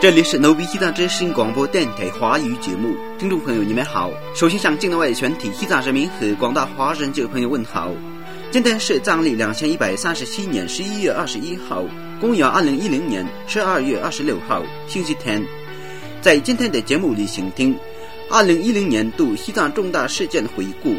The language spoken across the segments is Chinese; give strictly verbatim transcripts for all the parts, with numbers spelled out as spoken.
这里是牛逼西藏之声广播电台华语节目，听众朋友你们好。首先向境内外全体西藏人民和广大华人旧朋友问好。今天是藏历两千一百三十七年十一月二十一号，公元二零一零年十二月二十六号，星期天。在今天的节目里，请听二零一零年度西藏重大事件回顾。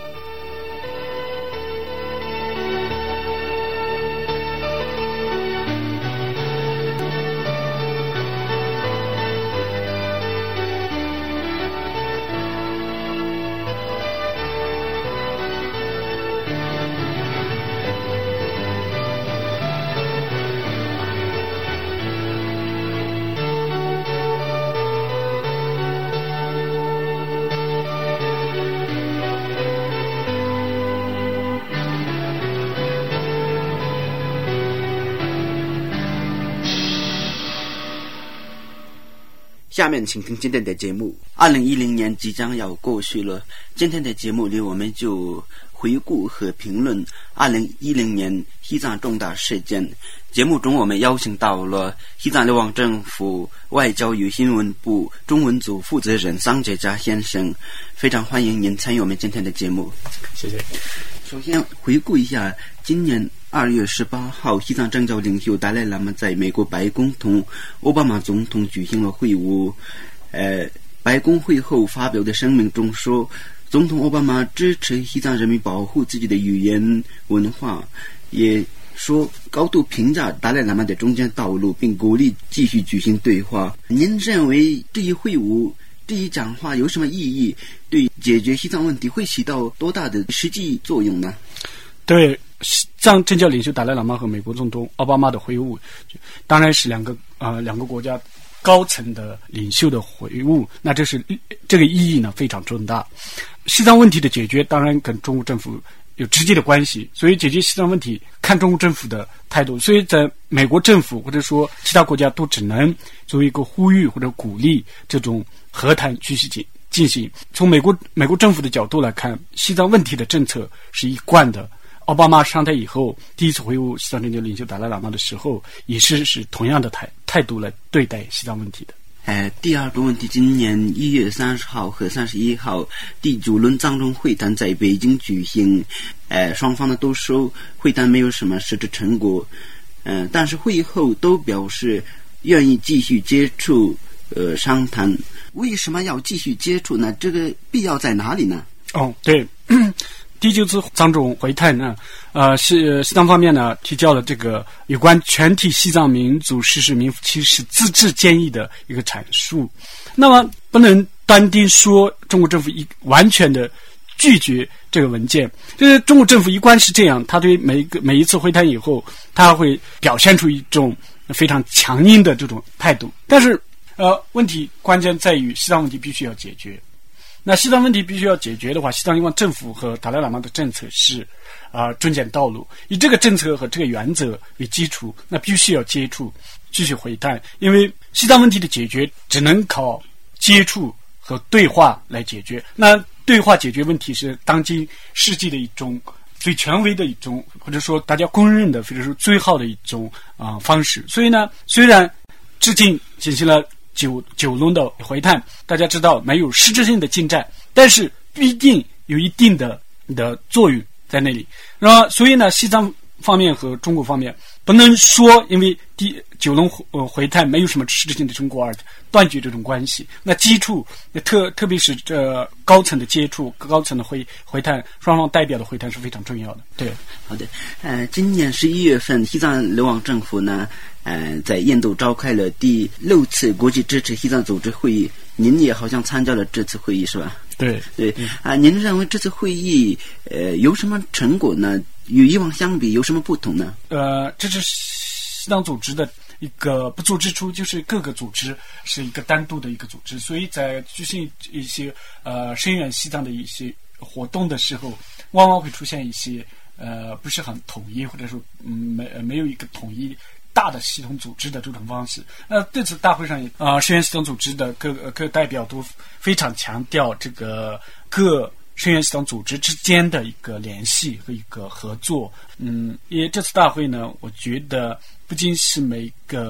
下面请听今天的节目。二零一零年即将要过去了，今天的节目里我们就回顾和评论二零一零年西藏重大事件。节目中我们邀请到了西藏流亡政府外交与新闻部中文组负责人桑杰扎先生，非常欢迎您参与我们今天的节目。 谢谢。 首先回顾一下今年二月十八号，西藏政教领袖达赖喇嘛在美国白宫同奥巴马总统举行了会晤。呃，白宫会后发表的声明中说，总统奥巴马支持西藏人民保护自己的语言文化，也说高度评价达赖喇嘛的中间道路，并鼓励继续举行对话。您认为这一会晤这一讲话有什么意义？对解决西藏问题会起到多大的实际作用呢？ 对西藏政教领袖达赖喇嘛和美国总统奥巴马的会晤，当然是两个呃两个国家高层的领袖的会晤，那这是这个意义呢非常重大。西藏问题的解决当然跟中国政府有直接的关系，所以解决西藏问题看中国政府的态度，所以在美国政府或者说其他国家都只能作为一个呼吁或者鼓励这种和谈继续进进行。从美国美国政府的角度来看，西藏问题的政策是一贯的。奥巴马上台以后，第一次会晤西藏政教领袖达赖喇嘛的时候，也是是同样的态态度来对待西藏问题的。 呃，第二个问题，今年一月三十号和三十一号，第九轮藏中会谈在北京举行。呃，双方呢都说会谈没有什么实质成果，呃，但是会后都表示愿意继续接触，呃，商谈。为什么要继续接触呢？这个必要在哪里呢？ 哦，对。第九次藏中会谈呢，呃，西西藏方面呢提交了这个有关全体西藏民族实施名副其实自治建议的一个阐述。那么不能单定说中国政府一完全的拒绝这个文件，就是中国政府一贯是这样，他对每一个每一次会谈以后，他会表现出一种非常强硬的这种态度。但是呃，问题关键在于西藏问题必须要解决。那西藏问题必须要解决的话，西藏地方政府和达赖喇嘛的政策是啊、呃、中间道路，以这个政策和这个原则为基础，那必须要接触继续会谈，因为西藏问题的解决只能靠接触和对话来解决。那对话解决问题是当今世纪的一种最权威的一种，或者说大家公认的或者说最好的一种啊、呃、方式。所以呢，虽然至今进行了九九轮的会谈，大家知道没有实质性的进展，但是必定有一定的的作用在那里。然后，所以呢，西藏方面和中国方面不能说因为第九轮呃会谈没有什么实质性的成果而断绝这种关系。那基础，特特别是这高层的接触、高层的会会谈，双方代表的会谈是非常重要的。对， 好的。呃，今年十一月份，西藏流亡政府呢。呃，在印度召开了第六次国际支持西藏组织会议，您也好像参加了这次会议是吧？ 对对啊、呃，您认为这次会议呃有什么成果呢？与以往相比有什么不同呢？ 呃，这是西藏组织的一个不足之处，就是各个组织是一个单独的一个组织，所以在举行一些呃声援西藏的一些活动的时候，往往会出现一些呃不是很统一，或者说嗯没没有一个统一大的系统组织的这种方式。那这次大会上，啊、呃，声援系统组织的各各代表都非常强调这个各声援系统组织之间的一个联系和一个合作。嗯，因为这次大会呢，我觉得不仅是每个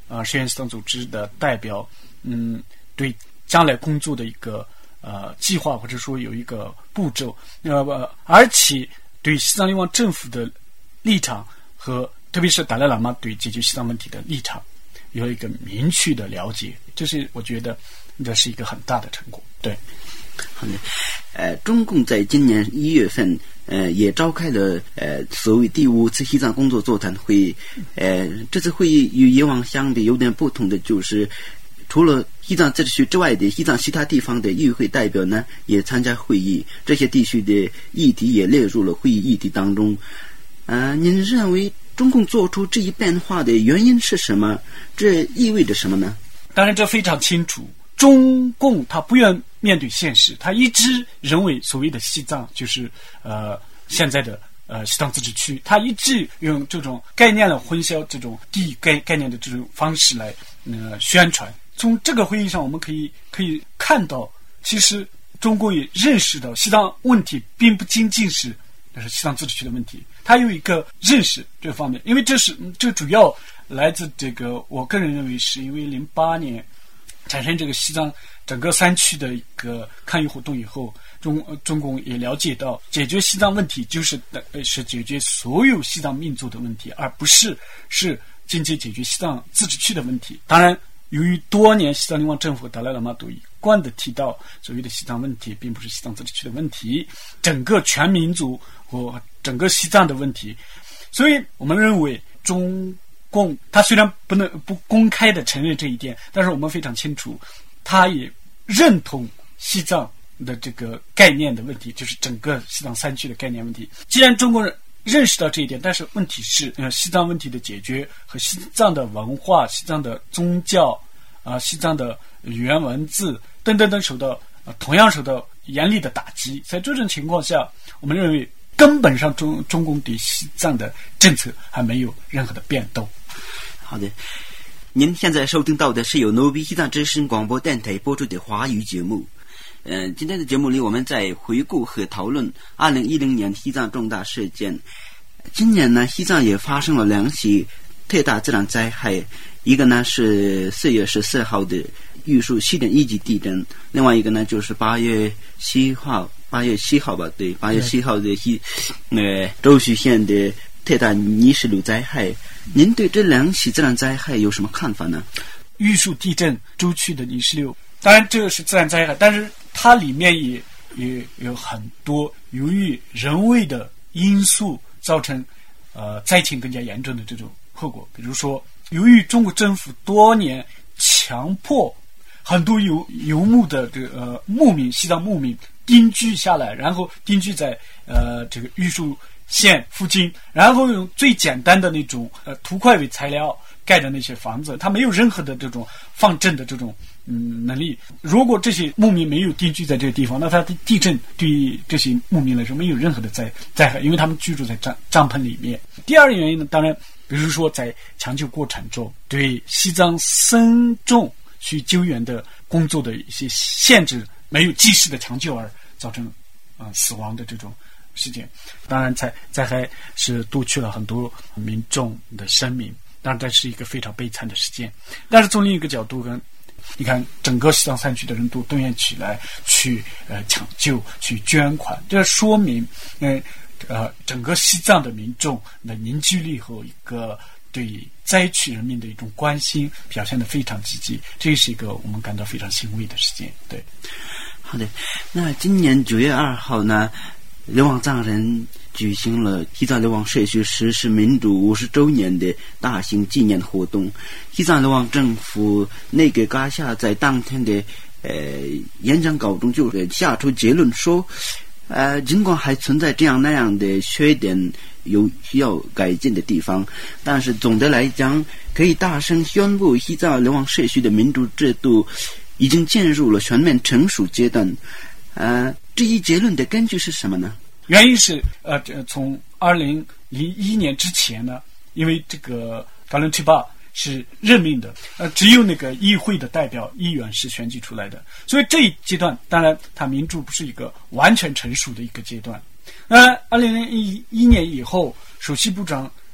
呃实验西藏组织的代表，嗯，对将来工作的一个呃计划，或者说有一个步骤，呃，而且对西藏流亡政府的立场和特别是达赖喇嘛对解决西藏问题的立场有一个明确的了解，这是我觉得这是一个很大的成果。对， 好的，呃，中共在今年一月份，呃，也召开了呃所谓第五次西藏工作座谈会议。呃，这次会议与以往相比有点不同的就是，除了西藏自治区之外的西藏其他地方的议会代表呢，也参加会议，这些地区的议题也列入了会议议题当中。呃，您认为中共做出这一变化的原因是什么？这意味着什么呢？ 当然，这非常清楚。中共他不愿面对现实，他一直认为所谓的西藏就是呃现在的呃西藏自治区，他一直用这种概念来混淆这种地域概概念的这种方式来呃宣传。从这个会议上，我们可以可以看到，其实中共也认识到西藏问题并不仅仅是就是西藏自治区的问题，他有一个认识这方面，因为这是这主要来自这个，我个人认为是因为零八年。产生这个西藏整个山区的一个抗议活动以后，中中共也了解到，解决西藏问题就是是解决所有西藏民族的问题，而不是是仅仅解决西藏自治区的问题。当然，由于多年西藏流亡政府达赖喇嘛都一贯的提到，所谓的西藏问题并不是西藏自治区的问题，整个全民族和整个西藏的问题，所以我们认为中。共他虽然不能不公开的承认这一点，但是我们非常清楚，他也认同西藏的这个概念的问题，就是整个西藏山区的概念问题。既然中国人认识到这一点，但是问题是，呃，西藏问题的解决和西藏的文化、西藏的宗教啊、呃、西藏的语言文字等等等受到、呃、同样受到严厉的打击。在这种情况下，我们认为根本上中中共对西藏的政策还没有任何的变动。 好的，您现在收听到的是由努比西藏之声广播电台播出的华语节目。呃，今天的节目里，我们在回顾和讨论二零一零年西藏重大事件。今年呢，西藏也发生了两起特大自然灾害，一个呢是四月十四号的玉树七点一级地震，另外一个呢就是八月七号，八月七号吧，对，八月七号的西呃周徐县的特大泥石流灾害。您对这两起自然灾害有什么看法呢？ 玉树地震、周区的泥石流，当然这个是自然灾害，但是它里面也也有很多由于人为的因素造成呃灾情更加严重的这种后果。比如说，由于中国政府多年强迫很多游游牧的这个呃牧民、西藏牧民定居下来，然后定居在呃这个玉树县附近，然后用最简单的那种呃土块为材料盖的那些房子，它没有任何的这种防震的这种嗯能力。如果这些牧民没有定居在这个地方，那它的地震对于这些牧民来说没有任何的灾灾害，因为他们居住在帐帐篷里面。第二个原因呢，当然比如说在抢救过程中对西藏僧众去救援的工作的一些限制，没有及时的抢救而造成呃死亡的这种事件。当然灾灾害是夺去了很多民众的生命，当然这是一个非常悲惨的事件。但是从另一个角度跟你看整个西藏山区的人都动员起来去呃抢救去捐款，这说明呃呃整个西藏的民众的凝聚力和一个对灾区人民的一种关心表现得非常积极，这是一个我们感到非常欣慰的事件。对， 好的，那今年九月二号呢，流亡藏人举行了西藏流亡社区实施民主五十周年的大型纪念活动。西藏流亡政府内阁噶夏在当天的呃演讲稿中就下出结论说，呃，尽管还存在这样那样的缺点，有需要改进的地方，但是总的来讲，可以大声宣布西藏流亡社区的民主制度已经进入了全面成熟阶段。呃，这一结论的根据是什么呢？ 原因是呃，从二零零一年之前呢，因为这个噶伦提巴是任命的，呃，只有那个议会的代表议员是选举出来的，所以这一阶段当然它民主不是一个完全成熟的一个阶段。那二零零一年以后，首席部长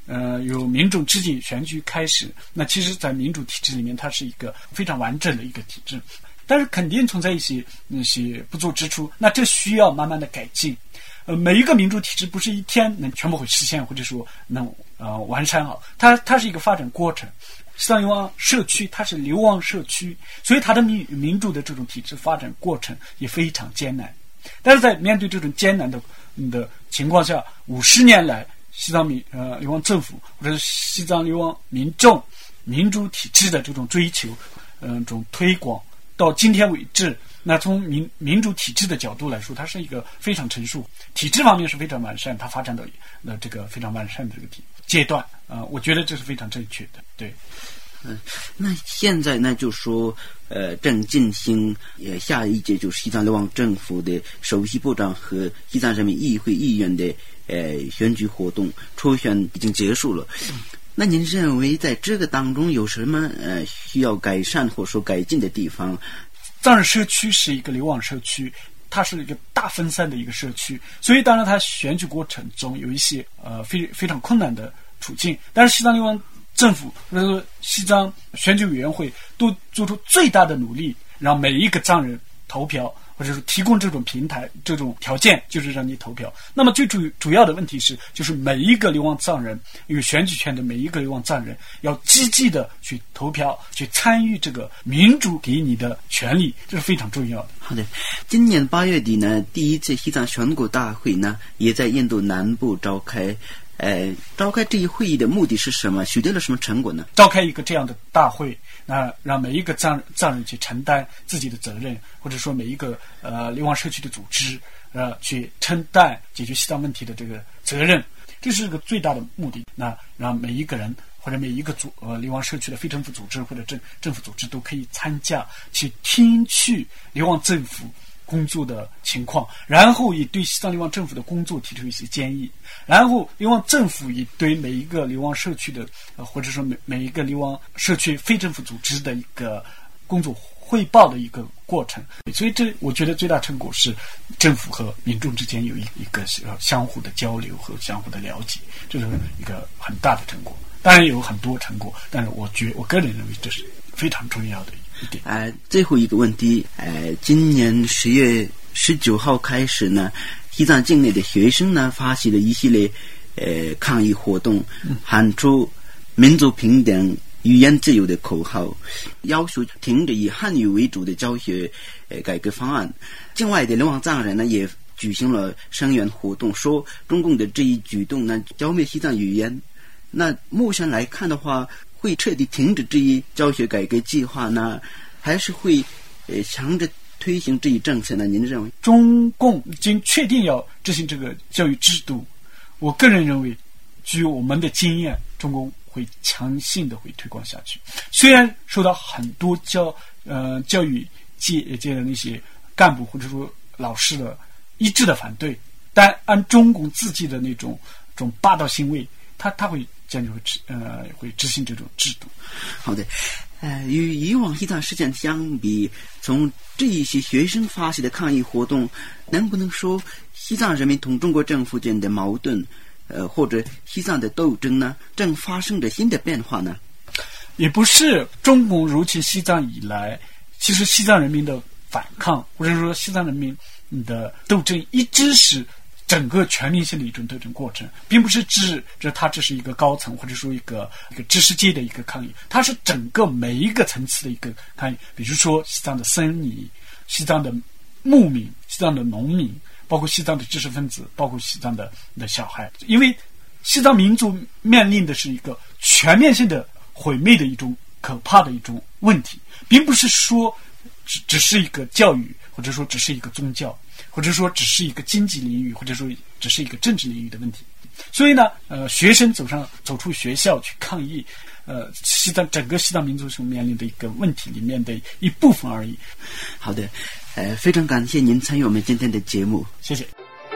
呃由民众直接选举开始，那其实在民主体制里面它是一个非常完整的一个体制，但是肯定存在一些那些不足之处，那这需要慢慢的改进。呃，每一个民主体制不是一天能全部会实现，或者说能呃完善好，它它是一个发展过程。西藏流亡社区它是流亡社区，所以它的民民主的这种体制发展过程也非常艰难。但是在面对这种艰难的的情况下，五十年来西藏民呃流亡政府或者是西藏流亡民众民主体制的这种追求，嗯、呃，这种推广到今天为止，那从民民主体制的角度来说，它是一个非常成熟，体制方面是非常完善，它发展到呃这个非常完善的这个体阶段啊、呃，我觉得这是非常正确的，对。 嗯，那现在呢，就说呃，正进行呃下一届就是西藏流亡政府的首席部长和西藏人民议会议员的呃选举活动，初选已经结束了。那您认为在这个当中有什么呃需要改善或者说改进的地方？ 藏人社区是一个流亡社区，它是一个大分散的一个社区，所以当然它选举过程中有一些呃非非常困难的处境，但是西藏流亡政府或者说西藏选举委员会都做出最大的努力，让每一个藏人投票，或者是提供这种平台、这种条件，就是让你投票。那么最主主要的问题是，就是每一个流亡藏人有选举权的每一个流亡藏人要积极的去投票，去参与这个民主给你的权利，这是非常重要的。 好的，今年八月底呢，第一次西藏全国大会呢也在印度南部召开。呃，召开这一会议的目的是什么？取得了什么成果呢？ 召开一个这样的大会，那让每一个藏藏人去承担自己的责任，或者说每一个呃流亡社区的组织呃去承担解决西藏问题的这个责任，这是个最大的目的。那让每一个人或者每一个组呃流亡社区的非政府组织或者政政府组织都可以参加，去听取流亡政府工作的情况，然后也对西藏流亡政府的工作提出一些建议，然后流亡政府也对每一个流亡社区的、呃、或者说每每一个流亡社区非政府组织的一个工作汇报的一个过程。所以这我觉得最大成果是政府和民众之间有一一个相互的交流和相互的了解，这是一个很大的成果。当然有很多成果，但是我觉我个人认为这是非常重要的一点。 呃，最后一个问题，呃，今年十月十九号开始呢，西藏境内的学生呢发起了一系列呃抗议活动，喊出民族平等、语言自由的口号，要求停止以汉语为主的教学呃改革方案。境外的流亡藏人呢也举行了声援活动，说中共的这一举动呢消灭西藏语言。那目前来看的话，会彻底停止这一教学改革计划呢，还是会呃强着推行这一政策呢？您认为？ 中共已经确定要执行这个教育制度，我个人认为，据我们的经验，中共会强行的会推广下去。虽然受到很多教呃教育界界的那些干部或者说老师的一致的反对，但按中共自己的那种这种霸道行为，他他会坚决会执呃会执行这种制度。 好的，呃，与以往西藏事件相比，从这一些学生发起的抗议活动，能不能说西藏人民同中国政府间的矛盾，呃，或者西藏的斗争呢，正发生着新的变化呢？ 也不是，中共入侵西藏以来，其实西藏人民的反抗，或者说西藏人民的斗争，一直是整个全民性的一种斗争过程，并不是指这它只是一个高层或者说一个一个知识界的一个抗议，它是整个每一个层次的一个抗议。比如说西藏的僧尼、西藏的牧民、西藏的农民，包括西藏的知识分子，包括西藏的的小孩，因为西藏民族面临的是一个全面性的毁灭的一种可怕的一种问题，并不是说只只是一个教育，或者说只是一个宗教，或者说只是一个经济领域，或者说只是一个政治领域的问题。所以呢，呃，学生走上走出学校去抗议，呃，西藏整个西藏民族所面临的一个问题里面的一部分而已。 好的，呃，非常感谢您参与我们今天的节目， 谢谢。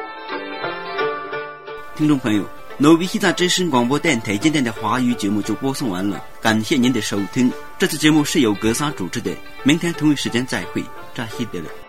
听众朋友，诺维西藏之声广播电台今天的华语节目就播送完了，感谢您的收听。这次节目是由格桑主持的，明天同一时间再会，扎西德勒。